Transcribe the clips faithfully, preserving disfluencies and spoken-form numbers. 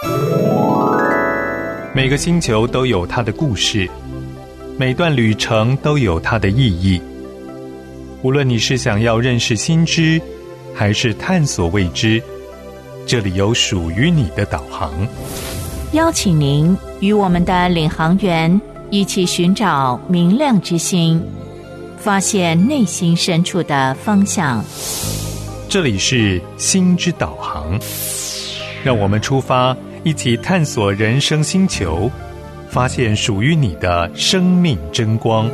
每个星球都有它的故事，每段旅程都有它的意义。无论你是想要认识新知，还是探索未知，这里有属于你的导航。 邀请您与我们的领航员一起寻找明亮之星，发现内心深处的方向。 这里是心之导航，让我们出发，一起探索人生星球，发现属于你的生命真光。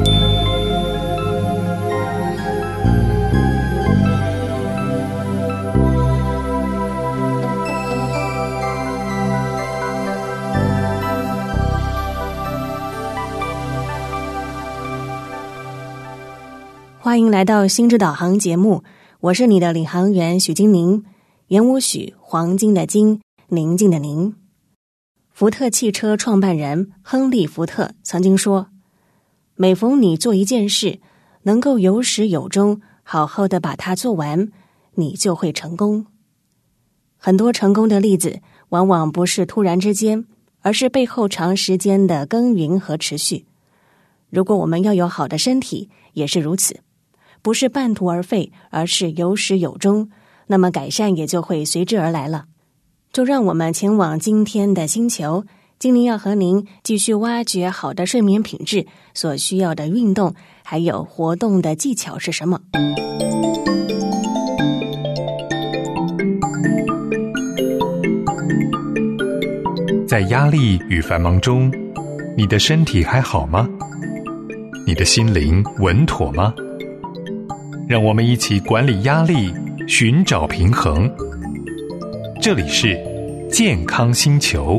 欢迎来到心之导航节目，我是你的领航员许金宁，言无许，黄金的金，宁静的宁。福特汽车创办人亨利·福特曾经说，每逢你做一件事，能够有始有终，好好的把它做完，你就会成功。很多成功的例子，往往不是突然之间，而是背后长时间的耕耘和持续。如果我们要有好的身体，也是如此。不是半途而废，而是有始有终，那么改善也就会随之而来了。就让我们前往今天的星球，今天要和您继续挖掘好的睡眠品质所需要的运动，还有活动的技巧是什么。 在压力与繁忙中，你的身体还好吗？你的心灵稳妥吗？让我们一起管理压力，寻找平衡。这里是健康星球。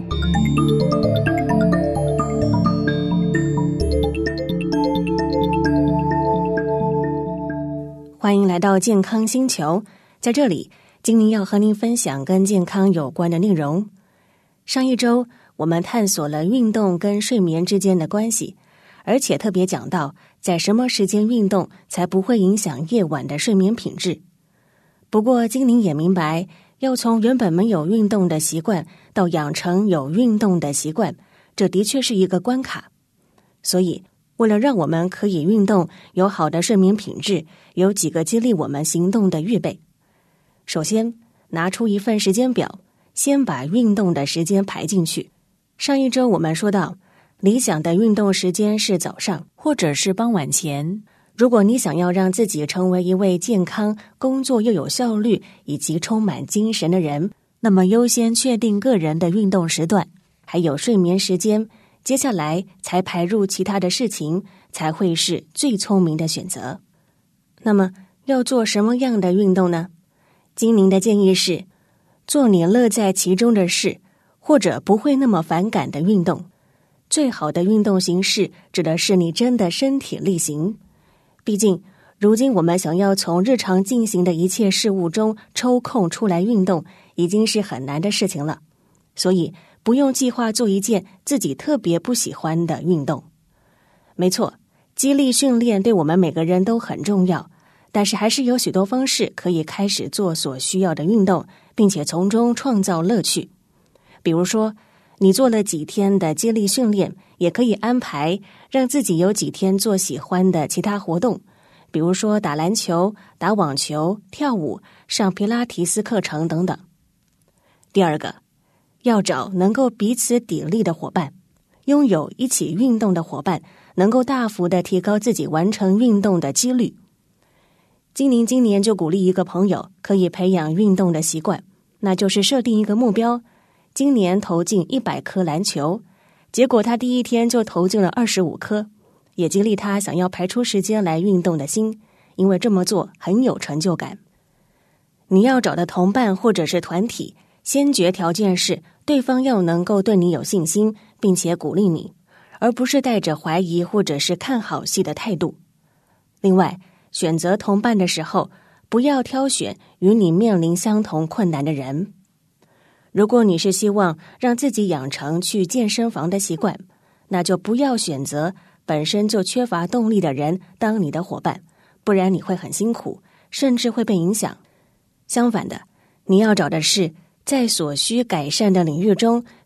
欢迎来到健康星球，在这里，今天要和您分享跟健康有关的内容。上一周，我们探索了运动跟睡眠之间的关系，而且特别讲到在什么时间运动才不会影响夜晚的睡眠品质。不过精灵也明白，要从原本没有运动的习惯到养成有运动的习惯，这的确是一个关卡。所以为了让我们可以运动，有好的睡眠品质，有几个激励我们行动的预备。首先，拿出一份时间表，先把运动的时间排进去。上一周我们说到，理想的运动时间是早上或者是傍晚前。如果你想要让自己成为一位健康、工作又有效率以及充满精神的人，那么优先确定个人的运动时段，还有睡眠时间，接下来才排入其他的事情，才会是最聪明的选择。那么要做什么样的运动呢？精灵的建议是，做你乐在其中的事，或者不会那么反感的运动。最好的运动形式指的是你真的身体力行。毕竟如今我们想要从日常进行的一切事物中抽空出来运动，已经是很难的事情了。所以不用计划做一件自己特别不喜欢的运动。没错，肌力训练对我们每个人都很重要，但是还是有许多方式可以开始做所需要的运动，并且从中创造乐趣。比如说，你做了几天的肌力训练，也可以安排让自己有几天做喜欢的其他活动，比如说打篮球、打网球、跳舞、上皮拉提斯课程等等。第二个，要找能够彼此砥砺的伙伴，拥有一起运动的伙伴，能够大幅的提高自己完成运动的几率。精灵今年就鼓励一个朋友可以培养运动的习惯，那就是设定一个目标，今年投进一百颗篮球，结果他第一天就投进了二十五颗，也激励他想要排出时间来运动的心，因为这么做很有成就感。你要找的同伴或者是团体，先决条件是对方要能够对你有信心，并且鼓励你，而不是带着怀疑或者是看好戏的态度。另外，选择同伴的时候，不要挑选与你面临相同困难的人。如果你是希望让自己养成去健身房的习惯，那就不要选择本身就缺乏动力的人当你的伙伴，不然你会很辛苦，甚至会被影响。相反的，你要找的是在所需改善的领域中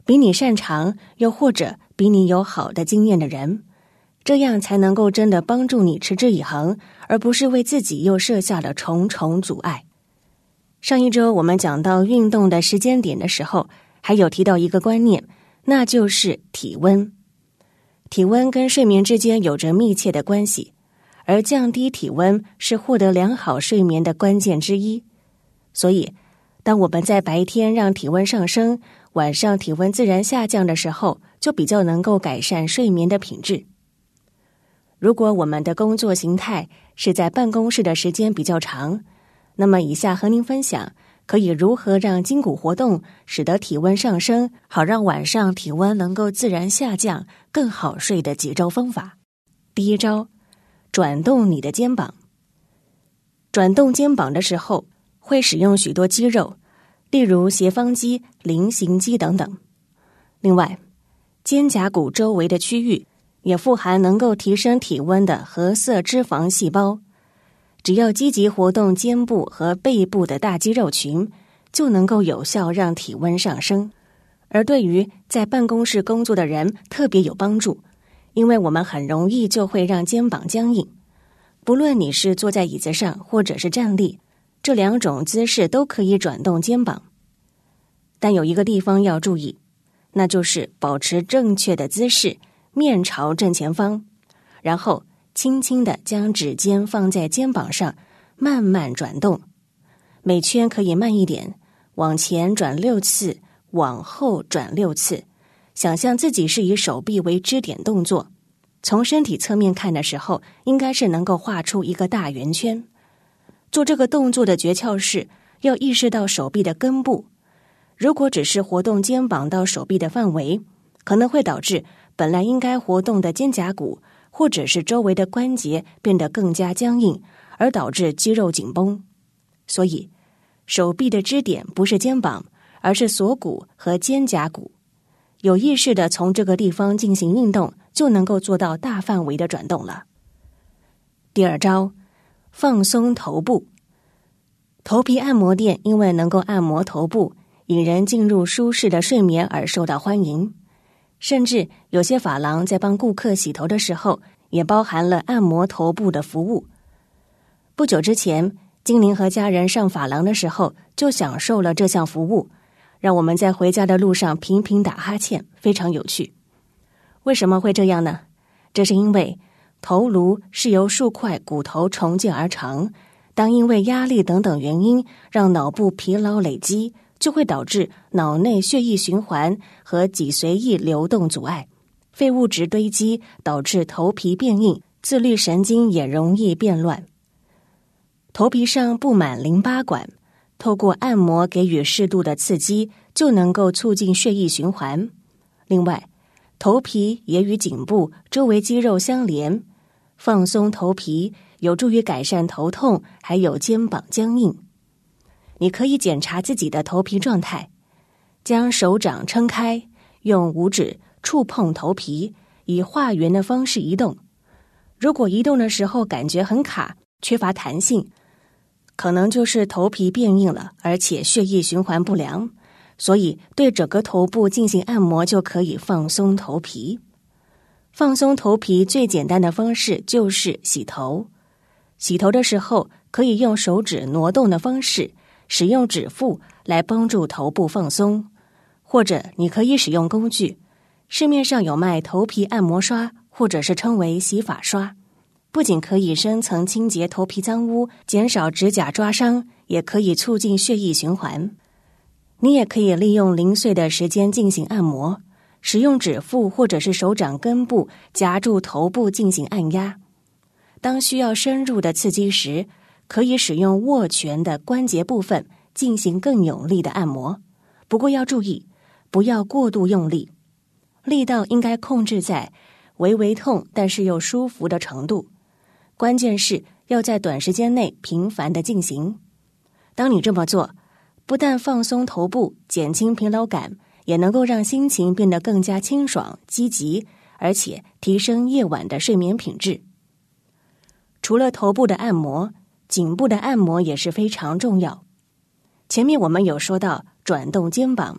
比你擅长又或者比你有好的经验的人，这样才能够真的帮助你持之以恒，而不是为自己又设下了重重阻碍。上一周我们讲到运动的时间点的时候，还有提到一个观念，那就是体温。体温跟睡眠之间有着密切的关系，而降低体温是获得良好睡眠的关键之一。所以当我们在白天让体温上升，晚上体温自然下降的时候，就比较能够改善睡眠的品质。如果我们的工作形态是在办公室的时间比较长，那么以下和您分享可以如何让筋骨活动使得体温上升，好让晚上体温能够自然下降，更好睡的几招方法。第一招，转动你的肩膀。转动肩膀的时候会使用许多肌肉，例如斜方肌、菱形肌等等。另外，肩胛骨周围的区域也富含能够提升体温的褐色脂肪细胞，只要积极活动肩部和背部的大肌肉群，就能够有效让体温上升。而对于在办公室工作的人特别有帮助，因为我们很容易就会让肩膀僵硬。不论你是坐在椅子上或者是站立，这两种姿势都可以转动肩膀。但有一个地方要注意，那就是保持正确的姿势，面朝正前方，然后轻轻地将指尖放在肩膀上，慢慢转动。每圈可以慢一点，往前转六次，往后转六次。想象自己是以手臂为支点动作，从身体侧面看的时候，应该是能够画出一个大圆圈。做这个动作的诀窍是要意识到手臂的根部。如果只是活动肩膀到手臂的范围，可能会导致本来应该活动的肩胛骨或者是周围的关节变得更加僵硬，而导致肌肉紧绷。所以手臂的支点不是肩膀，而是锁骨和肩胛骨。有意识地从这个地方进行运动，就能够做到大范围的转动了。第二招，放松头部。头皮按摩店因为能够按摩头部，引人进入舒适的睡眠而受到欢迎。甚至有些发廊在帮顾客洗头的时候，也包含了按摩头部的服务。不久之前，精灵和家人上发廊的时候，就享受了这项服务，让我们在回家的路上频频打哈欠，非常有趣。为什么会这样呢？这是因为头颅是由数块骨头重建而成，当因为压力等等原因让脑部疲劳累积，就会导致脑内血液循环和脊髓液流动阻碍，废物质堆积，导致头皮变硬，自律神经也容易变乱。头皮上布满淋巴管，透过按摩给予适度的刺激，就能够促进血液循环。另外，头皮也与颈部周围肌肉相连，放松头皮有助于改善头痛，还有肩膀僵硬。你可以检查自己的头皮状态，将手掌撑开，用五指触碰头皮，以画圆的方式移动。如果移动的时候感觉很卡，缺乏弹性，可能就是头皮变硬了，而且血液循环不良。所以对整个头部进行按摩，就可以放松头皮。放松头皮最简单的方式就是洗头。洗头的时候可以用手指挪动的方式，使用指腹来帮助头部放松，或者你可以使用工具。市面上有卖头皮按摩刷，或者是称为洗发刷，不仅可以深层清洁头皮脏污，减少指甲抓伤，也可以促进血液循环。你也可以利用零碎的时间进行按摩，使用指腹或者是手掌根部夹住头部进行按压。当需要深入的刺激时，可以使用握拳的关节部分进行更有力的按摩，不过要注意，不要过度用力，力道应该控制在微微痛但是又舒服的程度。关键是要在短时间内频繁的进行。当你这么做，不但放松头部，减轻疲劳感，也能够让心情变得更加清爽积极，而且提升夜晚的睡眠品质。除了头部的按摩，颈部的按摩也是非常重要。前面我们有说到转动肩膀，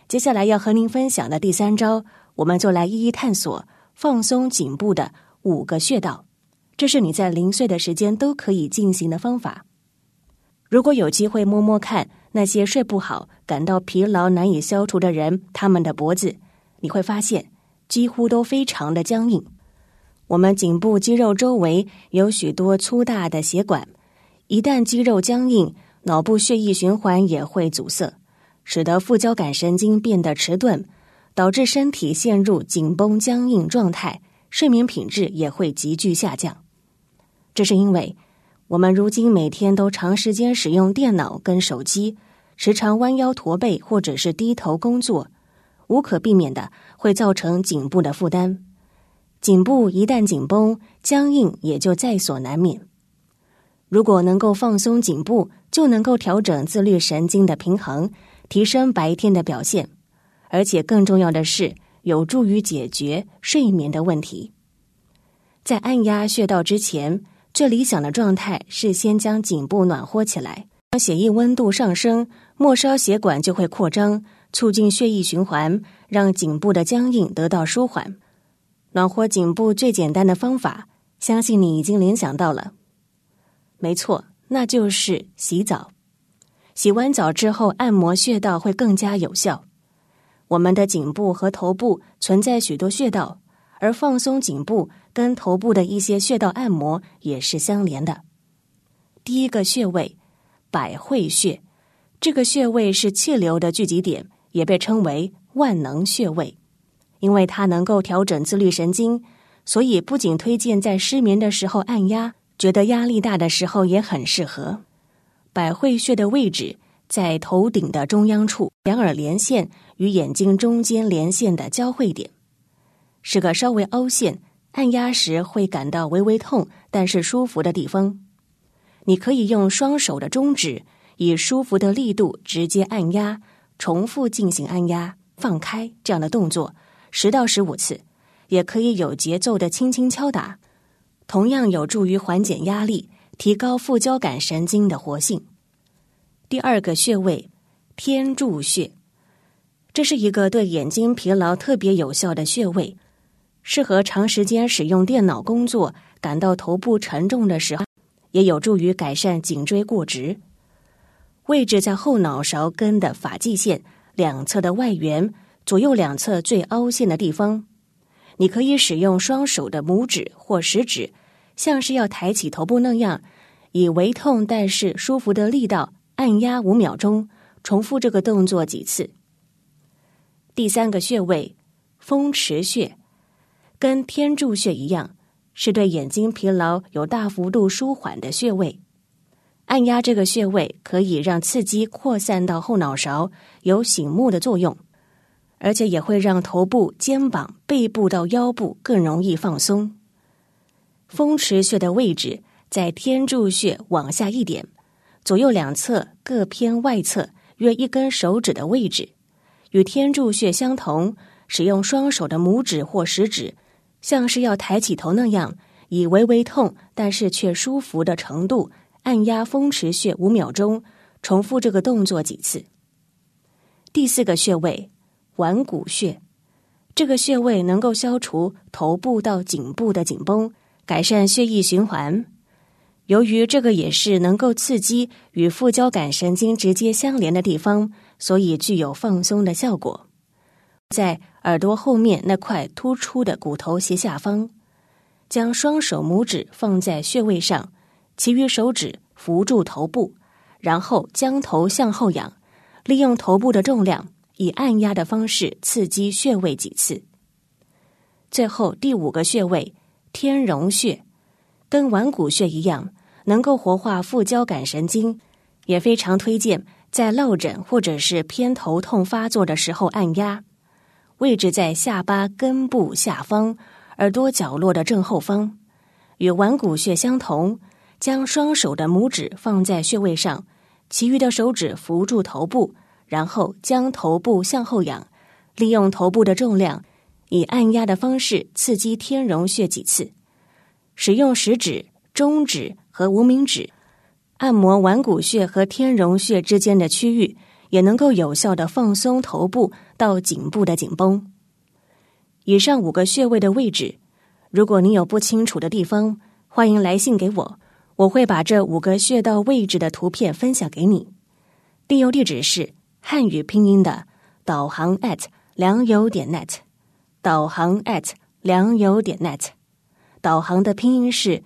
接下来要和您分享的第三招，我们就来一一探索放松颈部的五个穴道，这是你在零碎的时间都可以进行的方法。如果有机会摸摸看那些睡不好、感到疲劳难以消除的人，他们的脖子，你会发现几乎都非常的僵硬。我们颈部肌肉周围有许多粗大的血管，一旦肌肉僵硬，脑部血液循环也会阻塞，使得副交感神经变得迟钝，导致身体陷入紧绷僵硬状态，睡眠品质也会急剧下降。这是因为我们如今每天都长时间使用电脑跟手机，时常弯腰驼背或者是低头工作，无可避免的会造成颈部的负担。颈部一旦紧绷，僵硬也就在所难免。如果能够放松颈部，就能够调整自律神经的平衡，提升白天的表现，而且更重要的是，有助于解决睡眠的问题。在按压穴道之前，最理想的状态是先将颈部暖和起来，当血液温度上升，末梢血管就会扩张，促进血液循环，让颈部的僵硬得到舒缓。暖和颈部最简单的方法，相信你已经联想到了。没错，那就是洗澡。洗完澡之后，按摩穴道会更加有效。我们的颈部和头部存在许多穴道，而放松颈部跟头部的一些穴道按摩也是相连的。第一个穴位，百会穴，这个穴位是气流的聚集点，也被称为万能穴位。因为它能够调整自律神经，所以不仅推荐在失眠的时候按压，觉得压力大的时候也很适合。百会穴的位置在头顶的中央处，两耳连线与眼睛中间连线的交汇点，是个稍微凹陷，按压时会感到微微痛但是舒服的地方。你可以用双手的中指以舒服的力度直接按压，重复进行按压、放开这样的动作十到十五次，也可以有节奏的轻轻敲打，同样有助于缓解压力，提高副交感神经的活性。第二个穴位，天柱穴，这是一个对眼睛疲劳特别有效的穴位，适合长时间使用电脑工作，感到头部沉重的时候，也有助于改善颈椎过直。位置在后脑勺根的发际线两侧的外缘，左右两侧最凹陷的地方。你可以使用双手的拇指或食指，像是要抬起头部那样，以微痛但是舒服的力道按压五秒钟，重复这个动作几次。第三个穴位，风池穴，跟天柱穴一样，是对眼睛疲劳有大幅度舒缓的穴位。按压这个穴位可以让刺激扩散到后脑勺，有醒目的作用，而且也会让头部、肩膀、背部到腰部更容易放松。风池穴的位置在天柱穴往下一点，左右两侧各偏外侧约一根手指的位置，与天柱穴相同，使用双手的拇指或食指，像是要抬起头那样，以微微痛但是却舒服的程度按压风池穴五秒钟，重复这个动作几次。第四个穴位，腕骨穴，这个穴位能够消除头部到颈部的紧绷，改善血液循环。由于这个也是能够刺激与副交感神经直接相连的地方，所以具有放松的效果。在耳朵后面那块突出的骨头斜下方，将双手拇指放在穴位上，其余手指扶住头部，然后将头向后仰，利用头部的重量以按压的方式刺激穴位几次。最后第五个穴位，天荣穴，跟腕骨穴一样，能够活化副交感神经，也非常推荐在落枕或者是偏头痛发作的时候按压。位置在下巴根部下方，耳朵角落的正后方，与腕骨穴相同，将双手的拇指放在穴位上，其余的手指扶住头部，然后将头部向后仰，利用头部的重量以按压的方式刺激天荣穴几次。使用食指、中指和无名指按摩腕骨穴和天荣穴之间的区域， 也能够有效地放松头部到颈部的紧绷。以上五个穴位的位置，如果你有不清楚的地方，欢迎来信给我，我会把这五个穴道位置的图片分享给你。电邮地址是汉语拼音的导航 at 良友点 net， 导航 at 良友点 net， 导航的拼音是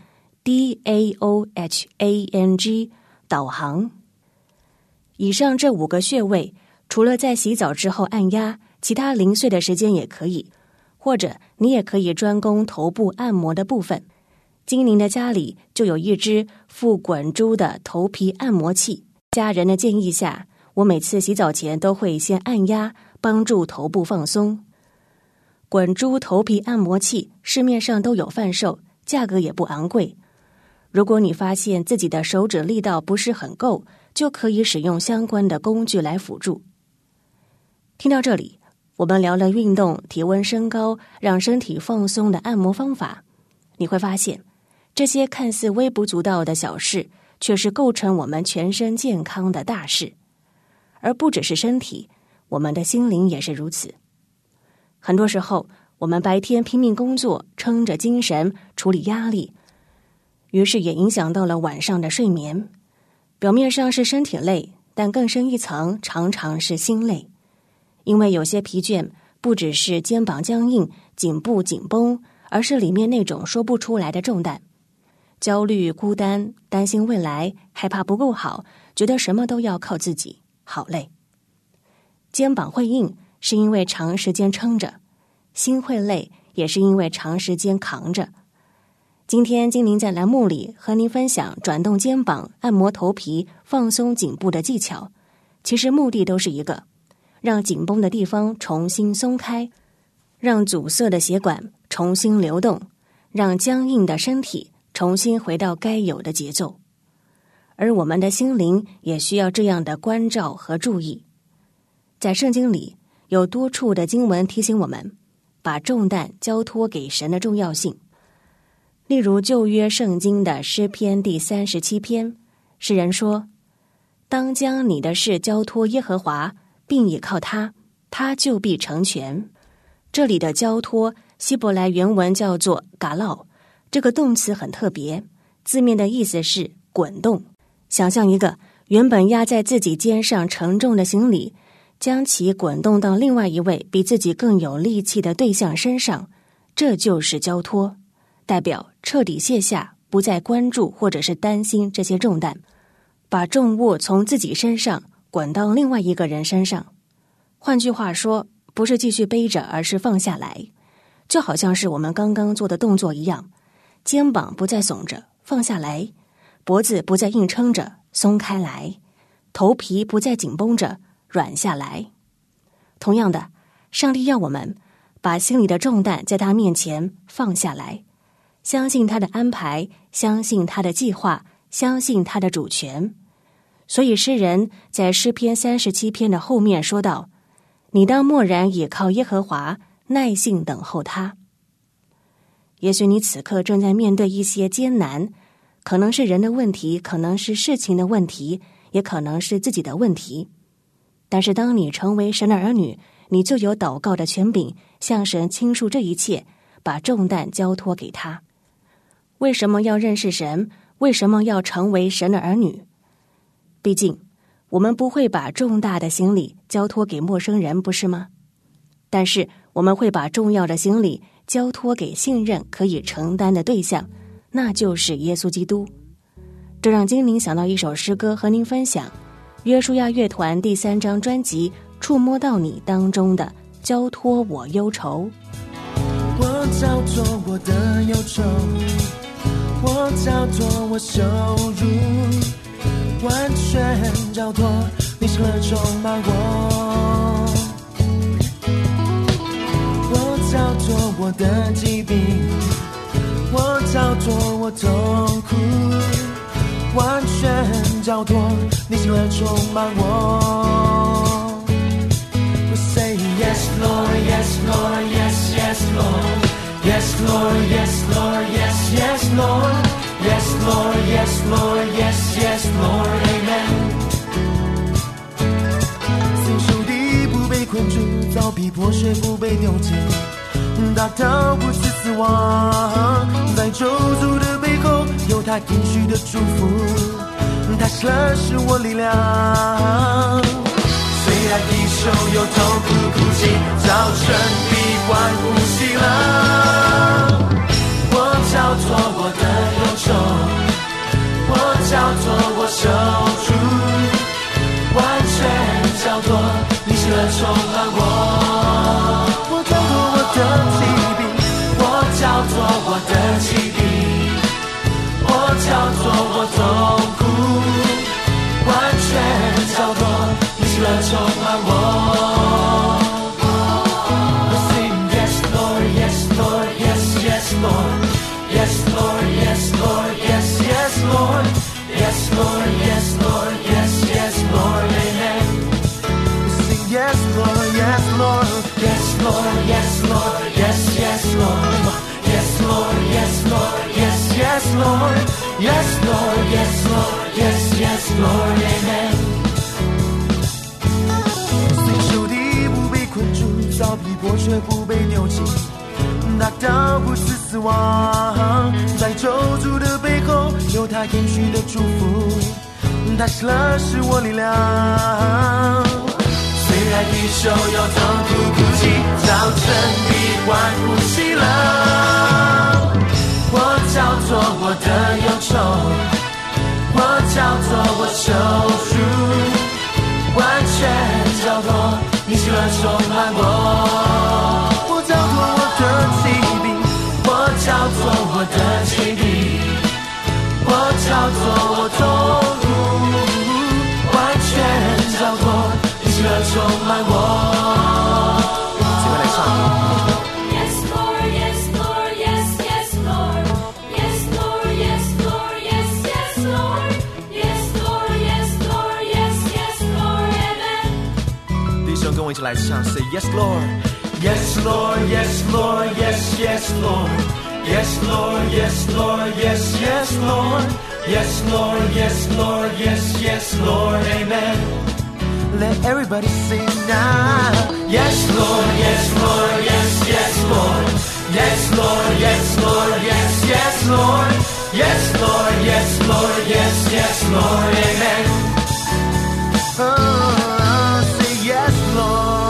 D A O H A N G， 导航。以上这五个穴位，除了在洗澡之后按压，其他零碎的时间也可以，或者你也可以专攻头部按摩的部分。精灵的家里就有一只附滚珠的头皮按摩器，家人的建议下，我每次洗澡前都会先按压，帮助头部放松。滚珠头皮按摩器市面上都有贩售，价格也不昂贵。如果你发现自己的手指力道不是很够，就可以使用相关的工具来辅助。听到这里，我们聊了运动、体温升高、让身体放松的按摩方法，你会发现这些看似微不足道的小事，却是构成我们全身健康的大事。而不只是身体，我们的心灵也是如此。很多时候，我们白天拼命工作，撑着精神处理压力，于是也影响到了晚上的睡眠。表面上是身体累，但更深一层常常是心累。因为有些疲倦不只是肩膀僵硬、颈部紧绷，而是里面那种说不出来的重担。焦虑、孤单、担心未来，害怕不够好，觉得什么都要靠自己，好累。肩膀会硬，是因为长时间撑着；心会累，也是因为长时间扛着。今天精灵在栏目里和您分享转动肩膀、按摩头皮、放松颈部的技巧，其实目的都是一个，让紧绷的地方重新松开，让阻塞的血管重新流动，让僵硬的身体重新回到该有的节奏。而我们的心灵也需要这样的关照和注意。在圣经里有多处的经文提醒我们把重担交托给神的重要性。例如旧约圣经的诗篇第三十七篇，诗人说：当将你的事交托耶和华，并倚靠他，他就必成全。这里的交托希伯来原文叫做嘎烙，这个动词很特别，字面的意思是滚动。想象一个原本压在自己肩上沉重的行李，将其滚动到另外一位比自己更有力气的对象身上，这就是交托，代表彻底卸下，不再关注或者是担心这些重担，把重物从自己身上滚到另外一个人身上。换句话说，不是继续背着，而是放下来。就好像是我们刚刚做的动作一样，肩膀不再耸着，放下来；脖子不再硬撑着，松开来；头皮不再紧绷着，软下来。同样的，上帝要我们把心里的重担在他面前放下来，相信他的安排，相信他的计划，相信他的主权。所以诗人在诗篇三十七篇的后面说道：你当默然倚靠耶和华，耐性等候他。也许你此刻正在面对一些艰难，可能是人的问题，可能是事情的问题，也可能是自己的问题。但是当你成为神的儿女，你就有祷告的权柄，向神倾诉这一切，把重担交托给他。为什么要认识神？为什么要成为神的儿女？毕竟我们不会把重大的行李交托给陌生人，不是吗？但是我们会把重要的行李交托给信任可以承担的对象，那就是耶稣基督。这让精灵想到一首诗歌和您分享，约书亚乐团第三张专辑《触摸到你》当中的交托我忧愁。 我交托我的忧愁，我交托我羞辱，完全交托你喜乐充满我。我交托我的疾病，我交托我痛苦，完全交托你喜乐充满我。We say yes Lord, yes Lord, yes yes Lord, yes Lord, yes Lord, yes yes Lord, yes Lord, yes Lord, yes yes Lord, Amen. 铸造，逼迫却不被丢弃，达到不死死亡。在咒诅的背后有他应许的祝福，他是了使我力量。虽然地手有痛苦哭泣，早晨闭关呼吸了，我交托我的忧愁，我交托我手主，完全交托，你是了充满我。我交托我的疾病，我交托我的疾病，我交托我痛苦，完全交托，你是了充满我。Yes, Lord, yes, Lord, yes, yes, Lord. Yes, Lord, yes, Lord, yes, yes, Lord, amen. Sing yes, Lord, yes, Lord. Yes, Lord, yes, Lord, yes, yes, Lord. Yes, Lord, yes, Lord, yes, yes, Lord. Yes, Lord, yes, Lord, yes, yes, Lord, amen. 虽仇敌不被困住，遭逼迫却不被丢弃，达到不死死亡。在咒诅的背后有他应许的祝福，他是了使我力量。虽然一手有痛苦哭泣，早晨闭关呼吸了，我交托我的忧愁，我交托我手主，完全交托，你是了充满我。我交托我的疾病，我交托我的疾病，我交托我痛苦，完全交托，你是了充满我。请我来唱。 Yes, Lord, yes, Lord, yes, yes, Lord. Yes, Lord, yes, Lord, yes, yes, Lord. Yes, Lord, yes, Lord, yes, yes, Lord, amen. 弟兄跟我一起来唱 Say yes, Lord。Yes, Lord, yes, Lord, yes, yes, Lord. Yes, Lord, yes, Lord, yes, yes, Lord. Yes, Lord, yes, Lord, yes, yes, Lord, amen. Let everybody sing now. Yes, Lord, yes, Lord, yes, yes, Lord. Yes, Lord, yes, Lord, yes, yes, Lord. Yes, Lord, yes, Lord, yes, yes, Lord, amen. Oh, say yes, Lord.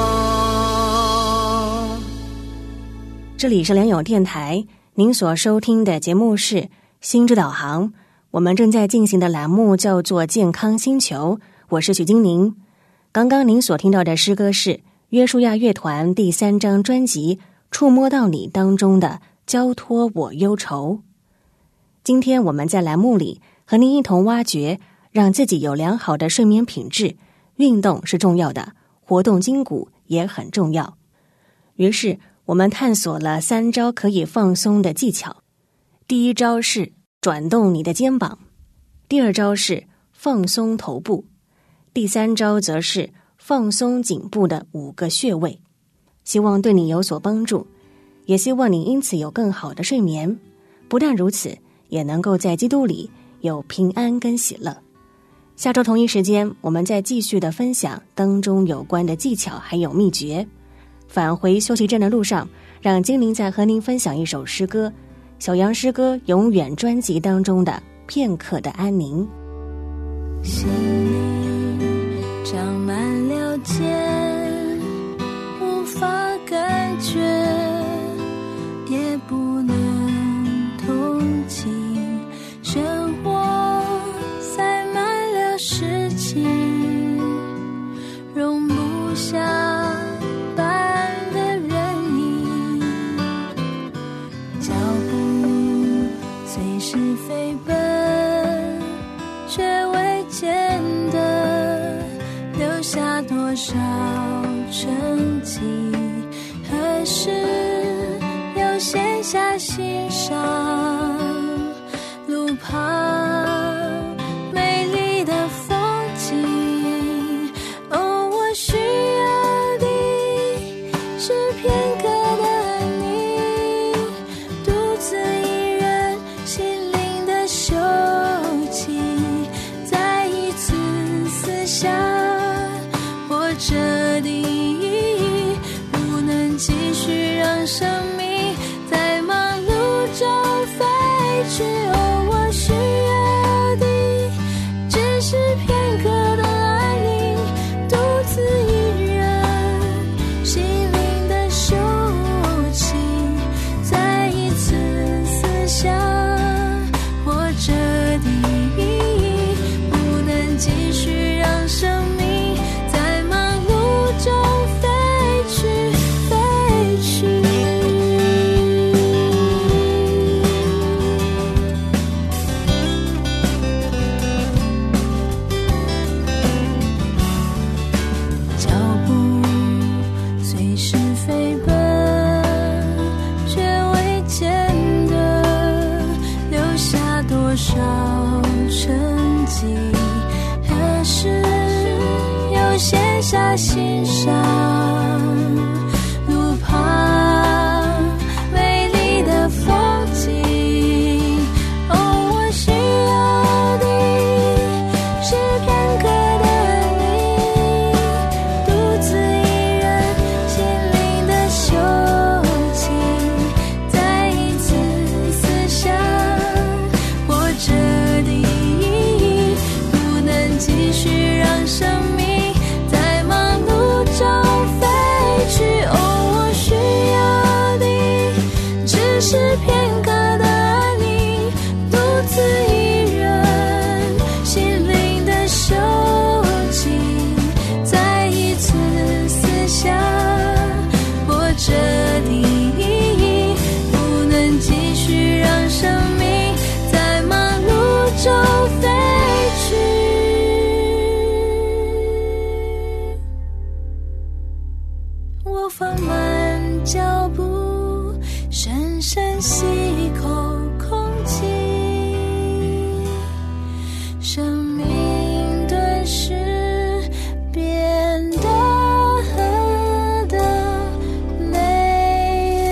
这里是良友电台，您所收听的节目是心之导航，我们正在进行的栏目叫做健康星球，我是许金宁。刚刚您所听到的诗歌是约书亚乐团第三张专辑触摸到你当中的交托我忧愁。今天我们在栏目里和您一同挖掘让自己有良好的睡眠品质，运动是重要的，活动筋骨也很重要。于是我们探索了三招可以放松的技巧。第一招是转动你的肩膀，第二招是放松头部，第三招则是放松颈部的五个穴位。希望对你有所帮助，也希望你因此有更好的睡眠。不但如此，也能够在基督里有平安跟喜乐。下周同一时间，我们再继续的分享当中有关的技巧还有秘诀。返回休息站的路上，让精灵再和您分享一首诗歌，小羊诗歌永远专辑当中的片刻的安宁。 心里长满了茧，无法感觉，也不能同情，漩涡塞满了事情，容不下是飞奔，却未见得留下多少成绩，何时又闲下欣赏路旁美丽的风景。哦，我需要的是片刻的安宁，独自一人心灵的休憩，再一次撕下活着的意义。 生命在忙碌中飞去。哦，我需要的只是片刻的安宁，独自一人，心灵的休息，再一次思想活着的意义，不能继续让生命在忙碌中飞去飞去。脚步随时飞奔，却未见得留下多少痕迹，何时又卸下心上路旁美丽的风景。哦，我需要的是片刻的安宁，独自一人，心灵的休息，再一次思想活着的意义，不能继续让生命在忙碌中飞去。哦，我需要的只是片刻的安宁，独自一人，心灵的休息，再一次思想活着的意义，不能继续让生命在忙碌中飞去。我放慢脚步，深深吸一口空气，生命顿时变得何等美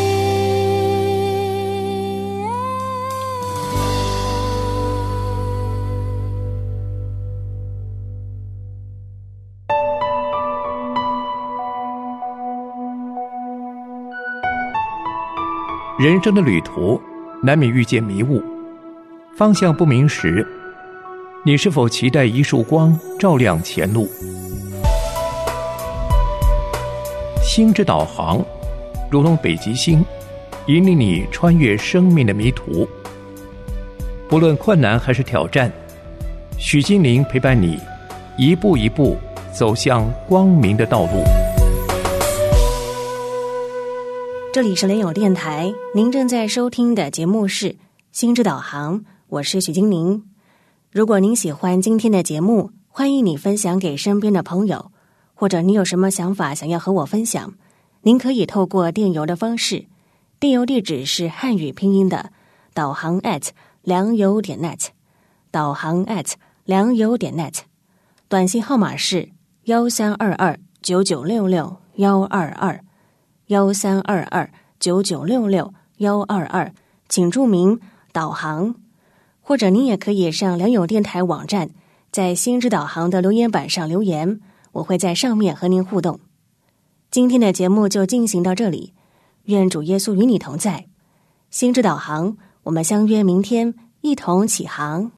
丽。 人生的旅途难免遇见迷雾，方向不明时，你是否期待一束光照亮前路？星之导航如同北极星，引领你穿越生命的迷途。不论困难还是挑战，许金玲陪伴你一步一步走向光明的道路。 这里是联友电台，您正在收听的节目是星之导航，我是许金玲。如果您喜欢今天的节目，欢迎你分享给身边的朋友，或者你有什么想法想要和我分享，您可以透过电邮的方式，电邮地址是汉语拼音的导航 at 良友点 net， 导航 at 良友点 net， 短信号码是幺三二二九九六六幺二二。幺三二二九九六六幺二二，请注明导航，或者您也可以上良友电台网站，在星之导航的留言板上留言，我会在上面和您互动。今天的节目就进行到这里，愿主耶稣与你同在。星之导航，我们相约明天一同起航。